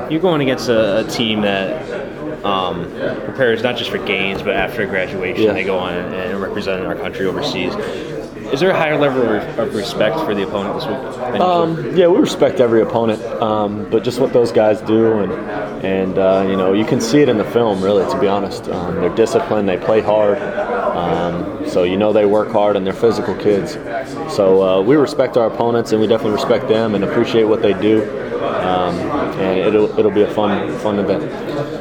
You're going against a team that prepares not just for games, but after graduation, they go on and represent our country overseas. Is there a higher level of respect for the opponent this week? Yeah, we respect every opponent, but just what those guys do, and you can see it in the film, really, to be honest. They're disciplined, they play hard, so they work hard, and they're physical kids. So we respect our opponents, and we definitely respect them and appreciate what they do, and it'll be a fun event.